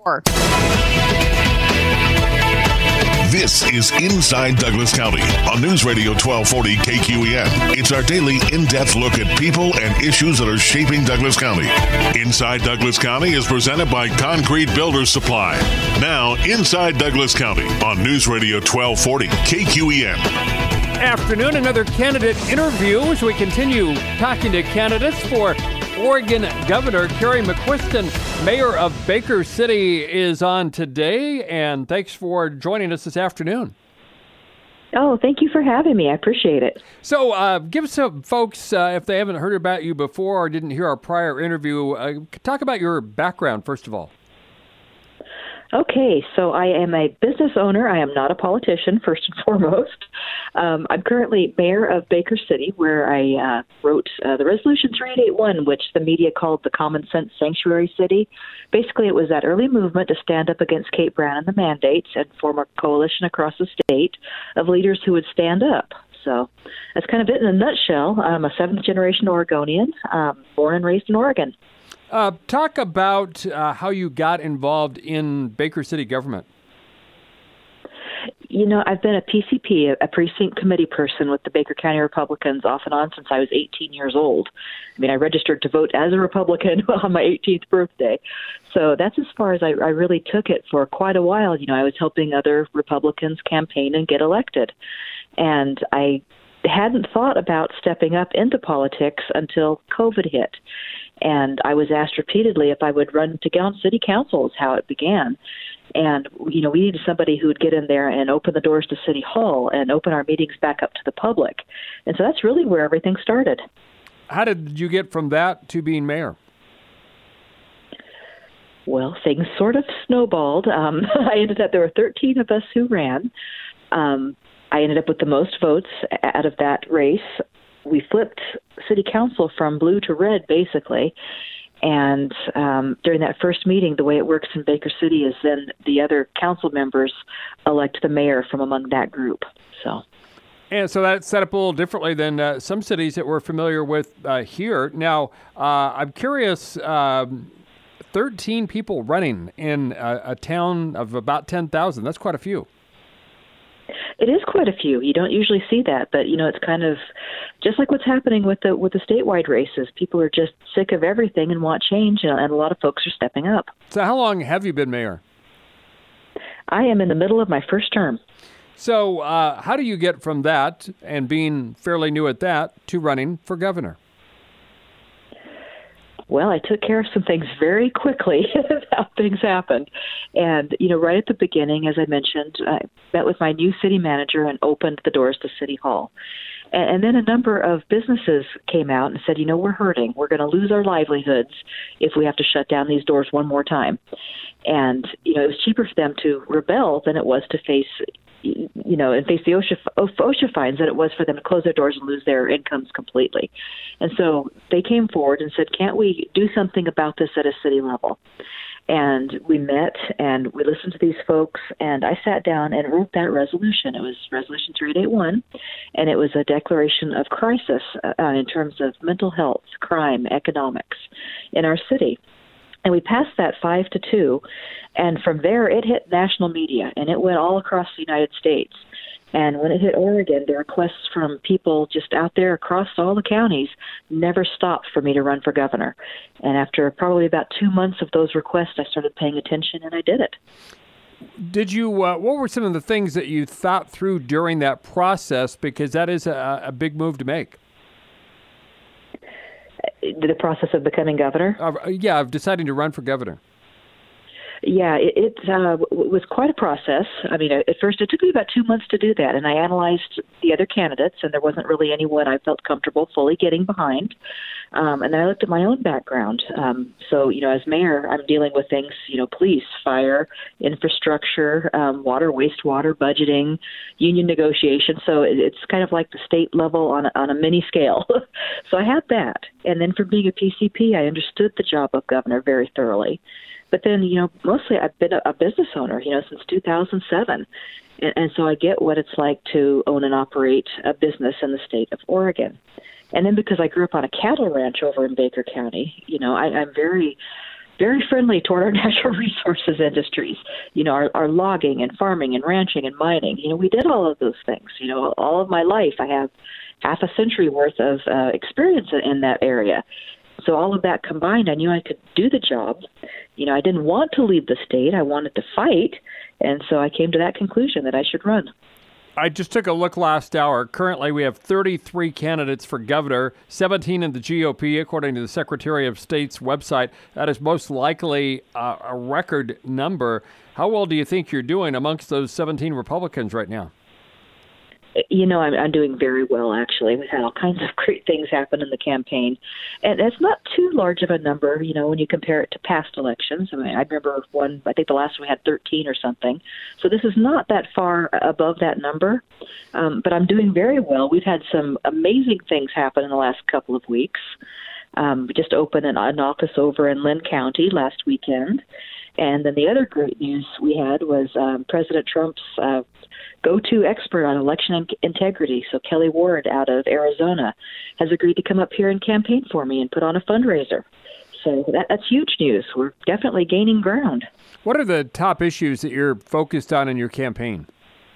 This is Inside Douglas County on News Radio 1240 KQEN. It's our daily in-depth look at people and issues that are shaping Douglas County. Inside Douglas County is presented by Concrete Builders Supply. Now, Inside Douglas County on News Radio 1240 KQEN. Afternoon, another candidate interview as we continue talking to candidates for Oregon Governor. Carrie McQuiston, Mayor of Baker City, is on today, and thanks for joining us this afternoon. Oh, thank you for having me. I appreciate it. So give some folks, if they haven't heard about you before or didn't hear our prior interview, talk about your background, first of all. Okay, so I am a business owner. I am not a politician, first and foremost. I'm currently mayor of Baker City, where I wrote the Resolution 3881, which the media called the Common Sense Sanctuary City. Basically, it was that early movement to stand up against Kate Brown and the mandates and form a coalition across the state of leaders who would stand up. So that's kind of it in a nutshell. I'm a seventh-generation Oregonian, born and raised in Oregon. Talk about how you got involved in Baker City government. You know, I've been a PCP, a precinct committee person with the Baker County Republicans off and on since I was 18 years old. I mean, I registered to vote as a Republican on my 18th birthday. So that's as far as I really took it for quite a while. You know, I was helping other Republicans campaign and get elected. And I hadn't thought about stepping up into politics until COVID hit. And I was asked repeatedly if I would run to get on city council, is how it began. And, you know, we needed somebody who would get in there and open the doors to City Hall and open our meetings back up to the public. And so that's really where everything started. How did you get from that to being mayor? Well, things sort of snowballed. I ended up, there were 13 of us who ran. I ended up with the most votes out of that race. We flipped city council from blue to red, basically. And during that first meeting, the way it works in Baker City is then the other council members elect the mayor from among that group. And so that's set up a little differently than some cities that we're familiar with here. Now, I'm curious, 13 people running in a town of about 10,000. That's quite a few. It is quite a few. You don't usually see that, but you know, it's kind of just like what's happening with the statewide races. People are just sick of everything and want change, and a lot of folks are stepping up. So how long have you been mayor? I am in the middle of my first term. So how do you get from that and being fairly new at that to running for governor? Well, I took care of some things very quickly. How things happened. And, you know, right at the beginning, as I mentioned, I met with my new city manager and opened the doors to City Hall. And then a number of businesses came out and said, you know, we're hurting. We're going to lose our livelihoods if we have to shut down these doors one more time. And, you know, it was cheaper for them to rebel than it was to face and face the OSHA fines than it was for them to close their doors and lose their incomes completely. And so they came forward and said, can't we do something about this at a city level? And we met and we listened to these folks, and I sat down and wrote that resolution. It was Resolution 3881, and it was a declaration of crisis in terms of mental health, crime, economics in our city. And we passed that 5-2, and from there it hit national media, and it went all across the United States. And when it hit Oregon, the requests from people just out there across all the counties never stopped for me to run for governor. And after probably about 2 months of those requests, I started paying attention, and I did it. Did you? What were some of the things that you thought through during that process? Because that is a big move to make. The process of becoming governor? Of deciding to run for governor. Yeah, it was quite a process. I mean, at first it took me about 2 months to do that, and I analyzed the other candidates, and there wasn't really anyone I felt comfortable fully getting behind. And then I looked at my own background. So, you know, as mayor, I'm dealing with things, you know, police, fire, infrastructure, water, wastewater, budgeting, union negotiation. So it's kind of like the state level on a mini scale. So I had that. And then from being a PCP, I understood the job of governor very thoroughly. But then, you know, mostly I've been a business owner, you know, since 2007. And so I get what it's like to own and operate a business in the state of Oregon. And then because I grew up on a cattle ranch over in Baker County, you know, I'm very very friendly toward our natural resources industries, our logging and farming and ranching and mining. We did all of those things. All of my life, I have half a century worth of experience in that area. So all of that combined, I knew I could do the job. I didn't want to leave the state. I wanted to fight. And so I came to that conclusion that I should run. I just took a look last hour. Currently, we have 33 candidates for governor, 17 in the GOP, according to the Secretary of State's website. That is most likely a record number. How well do you think you're doing amongst those 17 Republicans right now? I'm doing very well, actually. We've had all kinds of great things happen in the campaign. And it's not too large of a number, when you compare it to past elections. I remember I think the last one we had 13 or something. So this is not that far above that number. But I'm doing very well. We've had some amazing things happen in the last couple of weeks. We just opened an office over in Lynn County last weekend. And then the other great news we had was President Trump's go-to expert on election integrity, so Kelly Ward out of Arizona, has agreed to come up here and campaign for me and put on a fundraiser. So that's huge news. We're definitely gaining ground. What are the top issues that you're focused on in your campaign?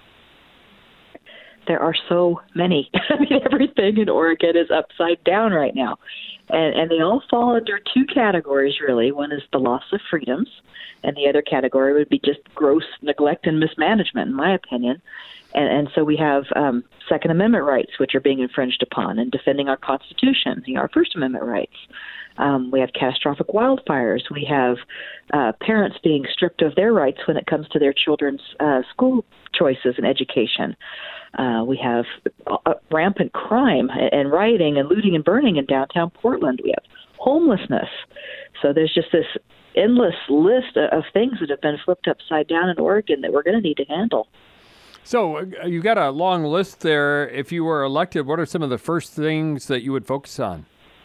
There are so many. Everything in Oregon is upside down right now. And they all fall under two categories, really. One is the loss of freedoms, and the other category would be just gross neglect and mismanagement, in my opinion. And so we have Second Amendment rights, which are being infringed upon, and defending our Constitution, our First Amendment rights. We have catastrophic wildfires. We have parents being stripped of their rights when it comes to their children's school choices and education. We have rampant crime and rioting and looting and burning in downtown Portland. We have homelessness. So there's just this endless list of things that have been flipped upside down in Oregon that we're going to need to handle. So you've got a long list there. If you were elected, what are some of the first things that you would focus on?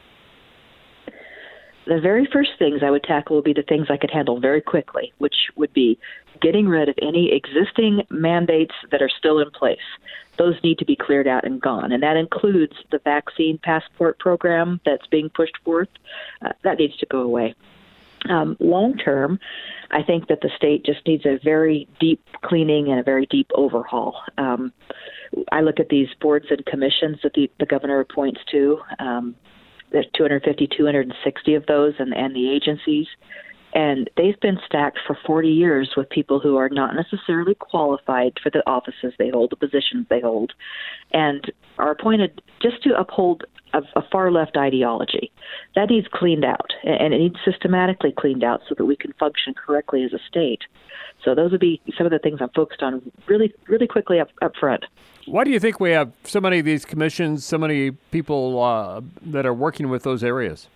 The very first things I would tackle would be the things I could handle very quickly, which would be getting rid of any existing mandates that are still in place. Those need to be cleared out and gone, and that includes the vaccine passport program that's being pushed forth. That needs to go away. Long term, I think that the state just needs a very deep cleaning and a very deep overhaul. I look at these boards and commissions that the governor appoints to. There's 250, 260 of those, and the agencies. And they've been stacked for 40 years with people who are not necessarily qualified for the offices they hold, the positions they hold, and are appointed just to uphold a far-left ideology. That needs cleaned out, and it needs systematically cleaned out so that we can function correctly as a state. So those would be some of the things I'm focused on really, really quickly up front. Why do you think we have so many of these commissions, so many people that are working with those areas?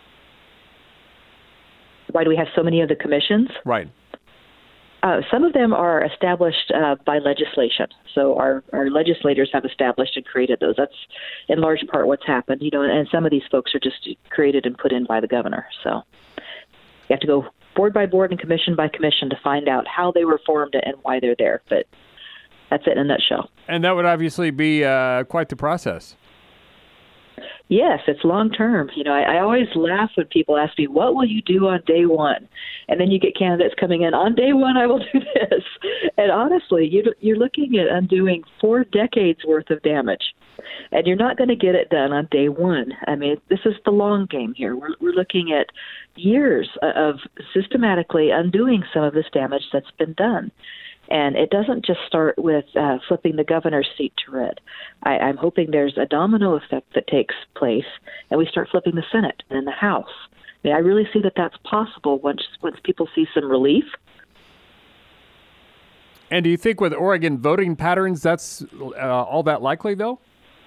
Why do we have so many of the commissions? Right. Some of them are established by legislation. So our legislators have established and created those. That's in large part what's happened, and some of these folks are just created and put in by the governor. So you have to go board by board and commission by commission to find out how they were formed and why they're there. But that's it in a nutshell. And that would obviously be quite the process. Yes, it's long term. I always laugh when people ask me, what will you do on day one? And then you get candidates coming in, on day one, I will do this. And honestly, you're looking at undoing 4 decades worth of damage. And you're not going to get it done on day one. This is the long game here. We're looking at years of systematically undoing some of this damage that's been done. And it doesn't just start with flipping the governor's seat to red. I'm hoping there's a domino effect that takes place, and we start flipping the Senate and the House. I really see that that's possible once people see some relief. And do you think with Oregon voting patterns, that's all that likely, though?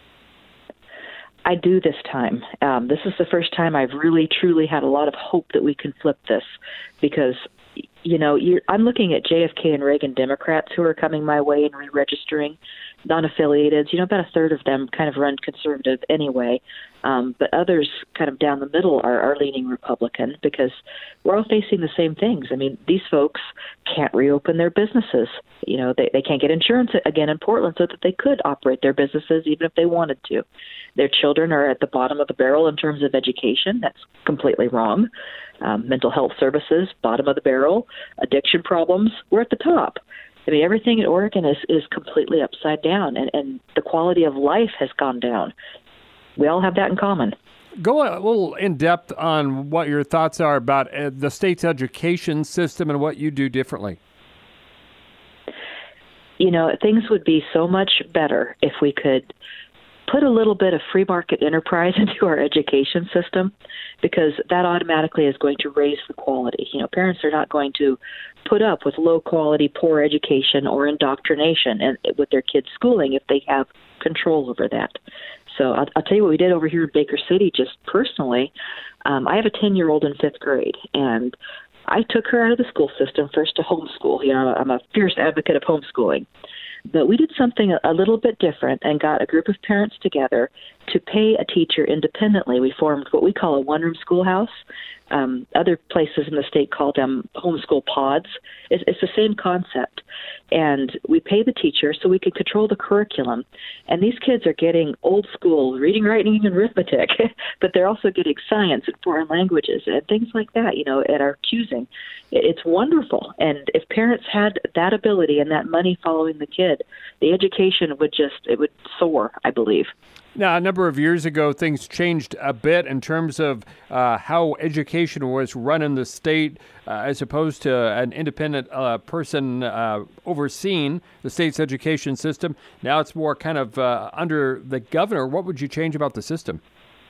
I do this time. This is the first time I've really, truly had a lot of hope that we can flip this because I'm looking at JFK and Reagan Democrats who are coming my way and re-registering, non-affiliated. About a third of them kind of run conservative anyway. But others kind of down the middle are leaning Republican because we're all facing the same things. I mean, these folks can't reopen their businesses. They can't get insurance again in Portland so that they could operate their businesses even if they wanted to. Their children are at the bottom of the barrel in terms of education. That's completely wrong. Mental health services, bottom of the barrel. Addiction problems, we're at the top. I mean, everything in Oregon is completely upside down, and the quality of life has gone down. We all have that in common. Go a little in depth on what your thoughts are about the state's education system and what you do differently. Things would be so much better if we could put a little bit of free market enterprise into our education system, because that automatically is going to raise the quality. Parents are not going to put up with low quality, poor education or indoctrination and with their kids' schooling if they have control over that. So I'll tell you what we did over here in Baker City just personally. I have a 10-year-old in 5th grade, and I took her out of the school system first to homeschool. I'm a fierce advocate of homeschooling. But we did something a little bit different and got a group of parents together to pay a teacher independently. We formed what we call a one-room schoolhouse. Other places in the state call them homeschool pods. It's the same concept. And we pay the teacher so we can control the curriculum. And these kids are getting old school reading, writing, and arithmetic, but they're also getting science and foreign languages and things like that, at our choosing. It's wonderful. And if parents had that ability and that money following the kid, the education would soar, I believe. Now, a number of years ago, things changed a bit in terms of how education was run in the state as opposed to an independent person overseeing the state's education system. Now it's more kind of under the governor. What would you change about the system?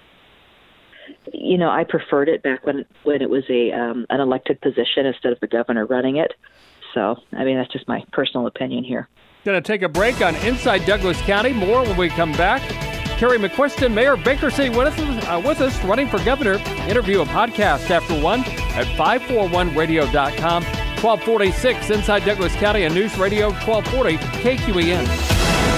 I preferred it back when it was an elected position instead of the governor running it. So, that's just my personal opinion here. Going to take a break on Inside Douglas County. More when we come back. Kerry McQuiston, Mayor of Baker City, with us, running for governor. Interview a podcast after 1 at 541radio.com. 1246 Inside Douglas County and News Radio 1240 KQEN.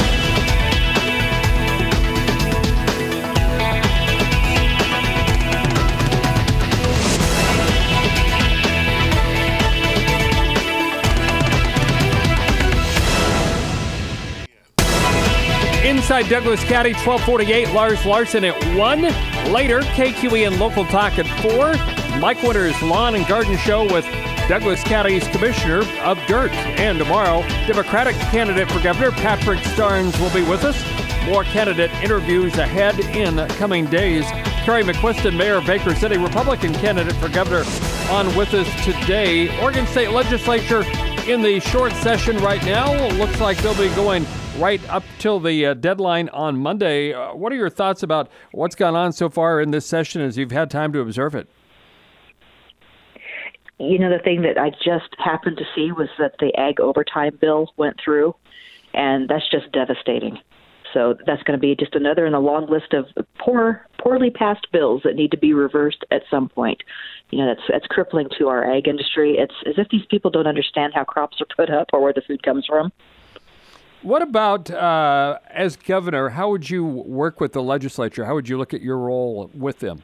Inside Douglas County, 1248, Lars Larson at 1. Later, KQEN Local Talk at 4. Mike Winter's Lawn and Garden Show with Douglas County's Commissioner of Dirt. And tomorrow, Democratic candidate for governor Patrick Starnes will be with us. More candidate interviews ahead in coming days. Kerry McQuiston, Mayor of Baker City, Republican candidate for governor, on with us today. Oregon State Legislature in the short session right now. Looks like they'll be going right up till the deadline on Monday. What are your thoughts about what's gone on so far in this session as you've had time to observe it? The thing that I just happened to see was that the ag overtime bill went through, and that's just devastating. So that's going to be just another in a long list of poorly passed bills that need to be reversed at some point. That's crippling to our ag industry. It's as if these people don't understand how crops are put up or where the food comes from. What about, as governor, how would you work with the legislature? How would you look at your role with them?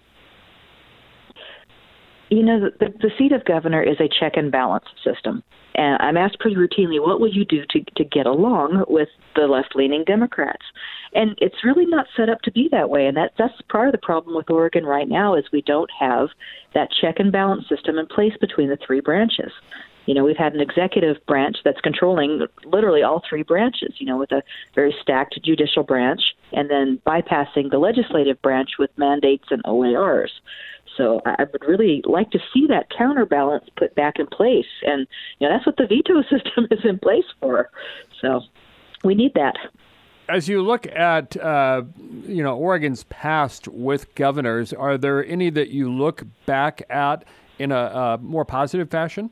The seat of governor is a check and balance system. And I'm asked pretty routinely, what will you do to get along with the left-leaning Democrats? And it's really not set up to be that way. And that's part of the problem with Oregon right now is we don't have that check and balance system in place between the three branches. We've had an executive branch that's controlling literally all three branches, with a very stacked judicial branch and then bypassing the legislative branch with mandates and OARs. So I would really like to see that counterbalance put back in place. And, that's what the veto system is in place for. So we need that. As you look at, Oregon's past with governors, are there any that you look back at in a more positive fashion?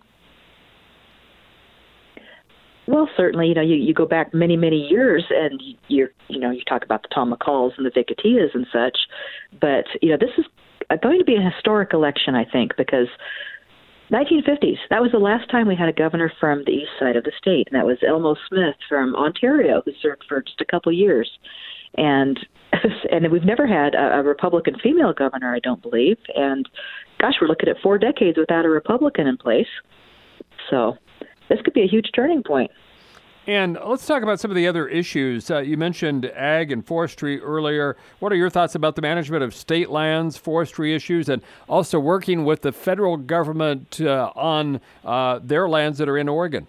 Well, certainly, you go back many, many years and you talk about the Tom McCalls and the Vic Atias and such. But, this is going to be a historic election, I think, because 1950s. That was the last time we had a governor from the east side of the state, and that was Elmo Smith from Ontario, who served for just a couple years. And we've never had a Republican female governor, I don't believe. And gosh, we're looking at 4 decades without a Republican in place. So this could be a huge turning point. And let's talk about some of the other issues. You mentioned ag and forestry earlier. What are your thoughts about the management of state lands, forestry issues, and also working with the federal government on their lands that are in Oregon?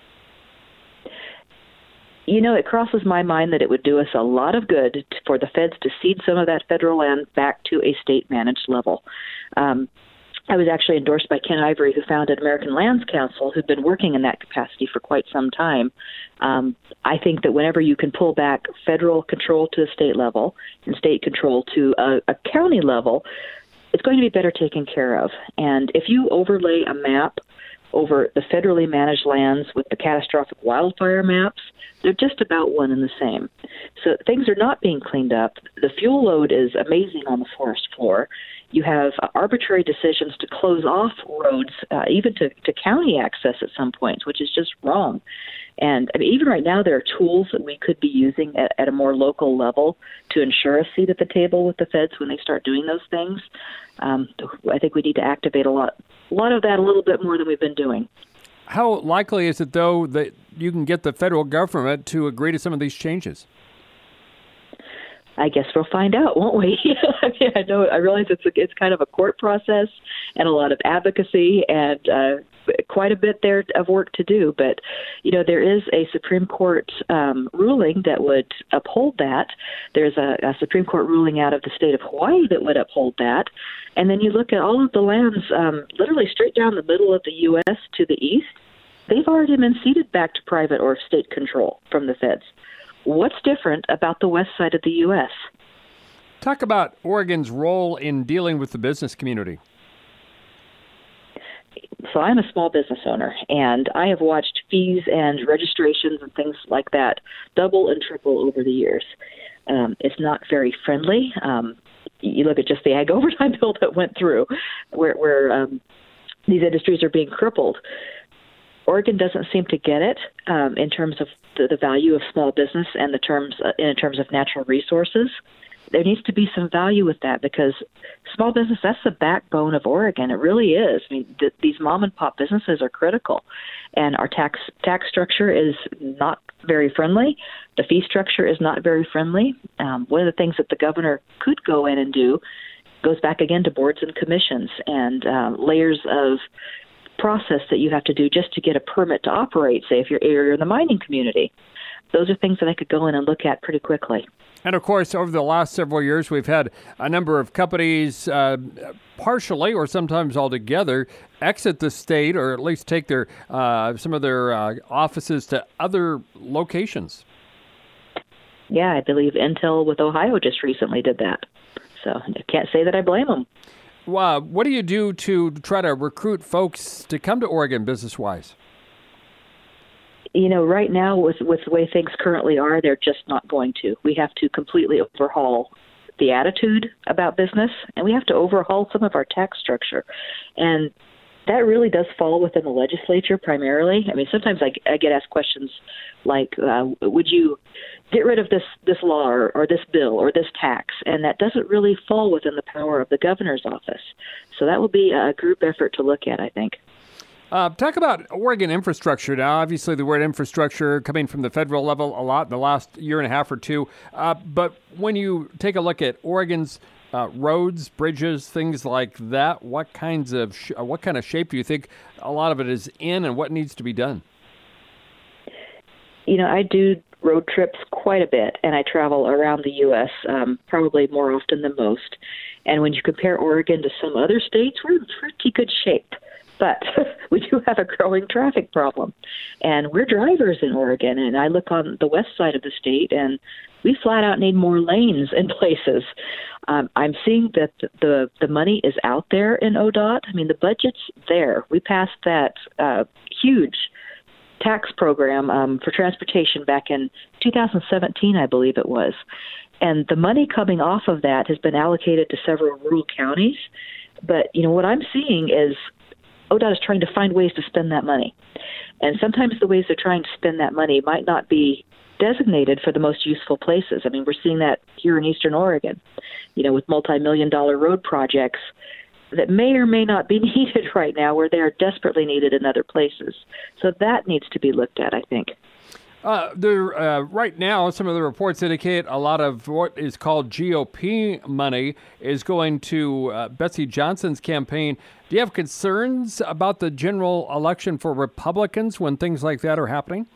You know, it crosses my mind that it would do us a lot of good for the feds to cede some of that federal land back to a state-managed level. I was actually endorsed by Ken Ivory, who founded American Lands Council, who'd been working in that capacity for quite some time. I think that whenever you can pull back federal control to the state level and state control to a county level, it's going to be better taken care of. And if you overlay a map over the federally managed lands with the catastrophic wildfire maps, they're just about one and the same. So things are not being cleaned up. The fuel load is amazing on the forest floor. You have arbitrary decisions to close off roads, even to county access at some points, which is just wrong. And I mean, even right now, there are tools that we could be using at a more local level to ensure a seat at the table with the feds when they start doing those things. I think we need to activate a lot of that a little bit more than we've been doing. How likely is it, though, that you can get the federal government to agree to some of these changes? I guess we'll find out, won't we? I mean, I realize it's kind of a court process and a lot of advocacy and quite a bit there of work to do. But, you know, there is a Supreme Court ruling that would uphold that. There's a Supreme Court ruling out of the state of Hawaii that would uphold that. And then you look at all of the lands literally straight down the middle of the U.S. to the east. They've already been ceded back to private or state control from the feds. What's different about the west side of the U.S.? Talk about Oregon's role in dealing with the business community. So I'm a small business owner, and I have watched fees and registrations and things like that double and triple over the years. It's not very friendly. You look at just the ag overtime bill that went through, where these industries are being crippled. Oregon doesn't seem to get it in terms of the value of small business and in terms of natural resources. There needs to be some value with that because small business, that's the backbone of Oregon. It really is. I mean, these mom and pop businesses are critical, and our tax structure is not very friendly. The fee structure is not very friendly. One of the things that the governor could go in and do goes back again to boards and commissions and layers of process that you have to do just to get a permit to operate, say if you're in the mining community. Those are things that I could go in and look at pretty quickly. And of course, over the last several years, we've had a number of companies partially or sometimes altogether exit the state or at least take their some of their offices to other locations. Yeah, I believe Intel with Ohio just recently did that. So I can't say that I blame them. What do you do to try to recruit folks to come to Oregon business-wise? You know, right now with the way things currently are, they're just not going to. We have to completely overhaul the attitude about business, and we have to overhaul some of our tax structure. And that really does fall within the legislature primarily. I mean, sometimes I get asked questions like, would you get rid of this law or this bill or this tax? And that doesn't really fall within the power of the governor's office. So that will be a group effort to look at, I think. Talk about Oregon infrastructure. Now, obviously, the word infrastructure coming from the federal level a lot in the last year and a half or two. But when you take a look at Oregon's roads, bridges, things like that, what kind of shape do you think a lot of it is in, and what needs to be done? You know, I do road trips quite a bit, and I travel around the U.S. Probably more often than most. And when you compare Oregon to some other states, we're in pretty good shape. But we do have a growing traffic problem. And we're drivers in Oregon, and I look on the west side of the state, and we flat out need more lanes in places. I'm seeing that the money is out there in ODOT. I mean, the budget's there. We passed that huge tax program for transportation back in 2017, I believe it was. And the money coming off of that has been allocated to several rural counties. But, you know, what I'm seeing is ODOT is trying to find ways to spend that money. And sometimes the ways they're trying to spend that money might not be designated for the most useful places. I mean, we're seeing that here in Eastern Oregon, with multi-million-dollar road projects that may or may not be needed right now, where they are desperately needed in other places. So that needs to be looked at, I think. Right now, some of the reports indicate a lot of what is called GOP money is going to Betsy Johnson's campaign. Do you have concerns about the general election for Republicans when things like that are happening?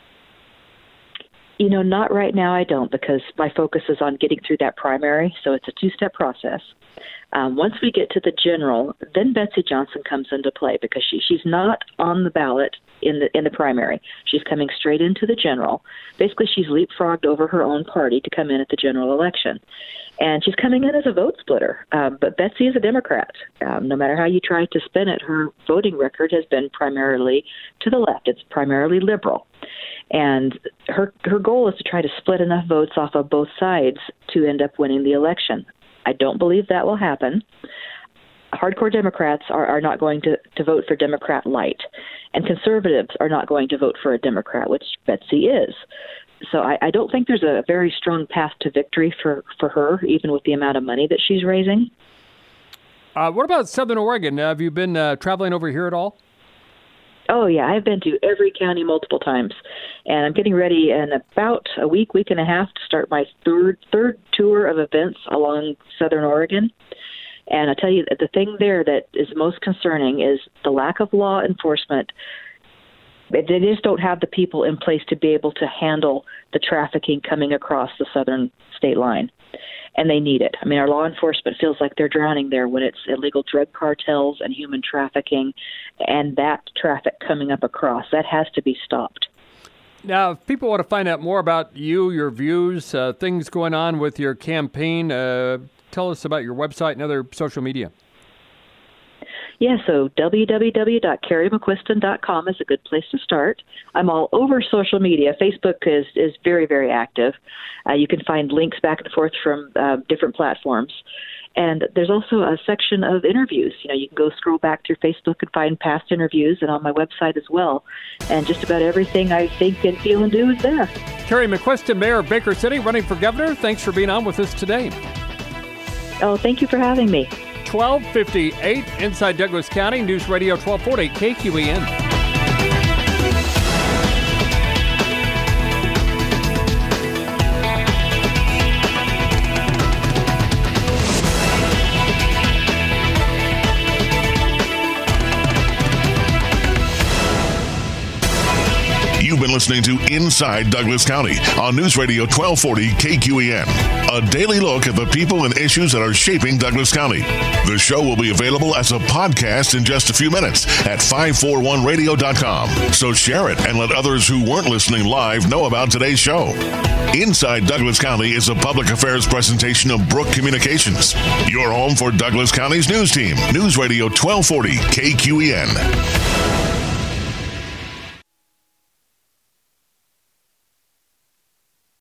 Not right now, I don't, because my focus is on getting through that primary, so it's a two-step process. Once we get to the general, then Betsy Johnson comes into play, because she's not on the ballot in the primary. She's coming straight into the general. Basically, she's leapfrogged over her own party to come in at the general election. And she's coming in as a vote splitter. But Betsy is a Democrat. No matter how you try to spin it, her voting record has been primarily to the left. It's primarily liberal. And her goal is to try to split enough votes off of both sides to end up winning the election. I don't believe that will happen. Hardcore Democrats are not going to vote for Democrat light, and conservatives are not going to vote for a Democrat, which Betsy is. So I don't think there's a very strong path to victory for her, even with the amount of money that she's raising. What about Southern Oregon? Have you been traveling over here at all? Oh, yeah. I've been to every county multiple times, and I'm getting ready in about a week and a half to start my third tour of events along Southern Oregon. And I tell you, the thing there that is most concerning is the lack of law enforcement. They just don't have the people in place to be able to handle the trafficking coming across the southern state line. And they need it. I mean, our law enforcement feels like they're drowning there when it's illegal drug cartels and human trafficking and that traffic coming up across. That has to be stopped. Now, if people want to find out more about you, your views, things going on with your campaign, tell us about your website and other social media. Yeah, so www.carriemcquiston.com is a good place to start. I'm all over social media. Facebook is very, very active. You can find links back and forth from different platforms. And there's also a section of interviews. You can go scroll back through Facebook and find past interviews, and on my website as well. And just about everything I think and feel and do is there. Carrie McQuiston, Mayor of Baker City, running for governor. Thanks for being on with us today. Oh, thank you for having me. 1258 inside Douglas County, News Radio 1240 KQEN. You've been listening to Inside Douglas County on News Radio 1240 KQEN. A daily look at the people and issues that are shaping Douglas County. The show will be available as a podcast in just a few minutes at 541radio.com. So share it and let others who weren't listening live know about today's show. Inside Douglas County is a public affairs presentation of Brook Communications. Your home for Douglas County's news team. News Radio 1240 KQEN.